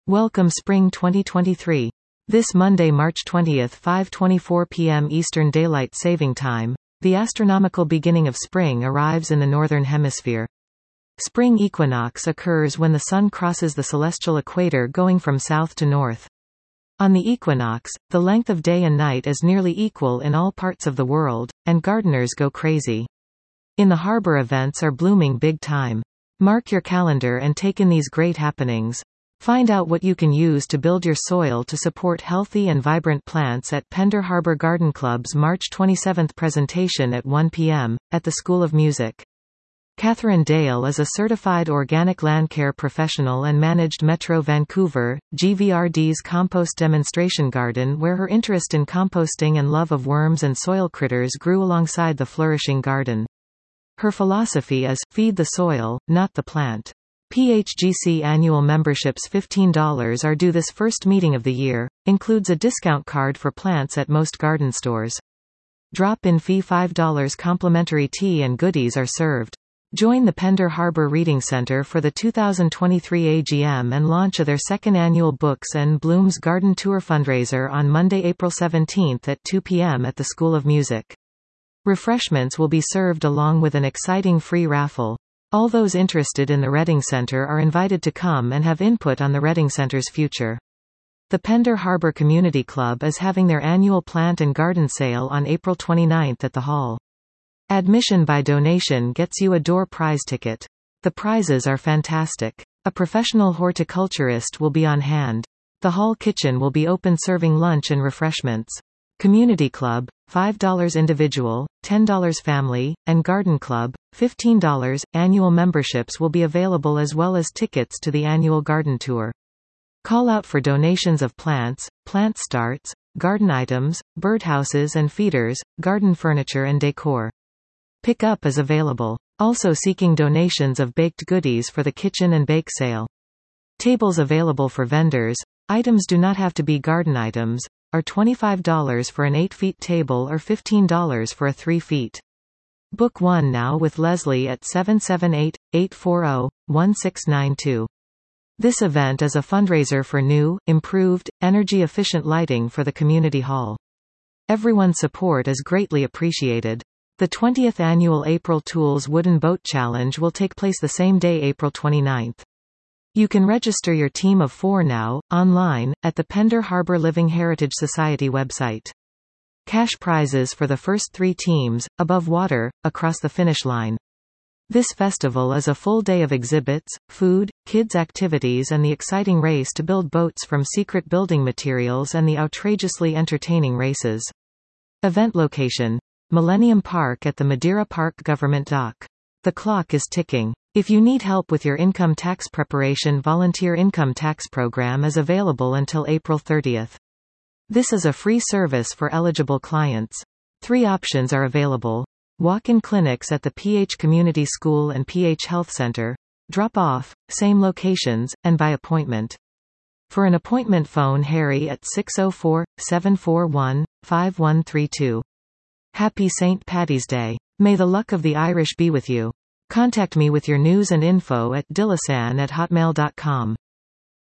Welcome Spring 2023. This Monday, March 20th, 5:24 p.m. Eastern Daylight Saving Time, the astronomical beginning of spring arrives in the northern hemisphere. Spring equinox occurs when the sun crosses the celestial equator going from south to north. On the equinox, the length of day and night is nearly equal in all parts of the world, and gardeners go crazy. In the harbor, events are blooming big time. Mark your calendar and take in these great happenings. Find out what you can use to build your soil to support healthy and vibrant plants at Pender Harbor Garden Club's March 27 presentation at 1 p.m., at the School of Music. Catherine Dale is a certified organic land care professional and managed Metro Vancouver, GVRD's compost demonstration garden, where her interest in composting and love of worms and soil critters grew alongside the flourishing garden. Her philosophy is, feed the soil, not the plant. PHGC annual memberships $15 are due this first meeting of the year, includes a discount card for plants at most garden stores. Drop-in fee $5, complimentary tea and goodies are served. Join the Pender Harbor Reading Center for the 2023 AGM and launch of their second annual Books and Blooms Garden Tour fundraiser on Monday, April 17 at 2 p.m. at the School of Music. Refreshments will be served along with an exciting free raffle. All those interested in the Reading Center are invited to come and have input on the Reading Center's future. The Pender Harbor Community Club is having their annual plant and garden sale on April 29 at the Hall. Admission by donation gets you a door prize ticket. The prizes are fantastic. A professional horticulturist will be on hand. The Hall kitchen will be open serving lunch and refreshments. Community Club, $5 individual, $10 family, and Garden Club, $15. Annual memberships will be available as well as tickets to the annual garden tour. Call out for donations of plants, plant starts, garden items, birdhouses and feeders, garden furniture and decor. Pickup is available. Also seeking donations of baked goodies for the kitchen and bake sale. Tables available for vendors. Items do not have to be garden items. Are $25 for an 8-feet table or $15 for a 3-feet. Book one now with Leslie at 778-840-1692. This event is a fundraiser for new, improved, energy-efficient lighting for the community hall. Everyone's support is greatly appreciated. The 20th annual April Tools Wooden Boat Challenge will take place the same day, April 29. You can register your team of 4 now, online, at the Pender Harbor Living Heritage Society website. Cash prizes for the first 3 teams, above water, across the finish line. This festival is a full day of exhibits, food, kids' activities and the exciting race to build boats from secret building materials and the outrageously entertaining races. Event location: Millennium Park at the Madeira Park Government Dock. The clock is ticking. If you need help with your income tax preparation, Volunteer Income Tax Program is available until April 30. This is a free service for eligible clients. 3 options are available: walk-in clinics at the PH Community School and PH Health Center, drop-off, same locations, and by appointment. For an appointment, phone Harry at 604-741-5132. Happy St. Paddy's Day. May the luck of the Irish be with you. Contact me with your news and info at dillasan@hotmail.com.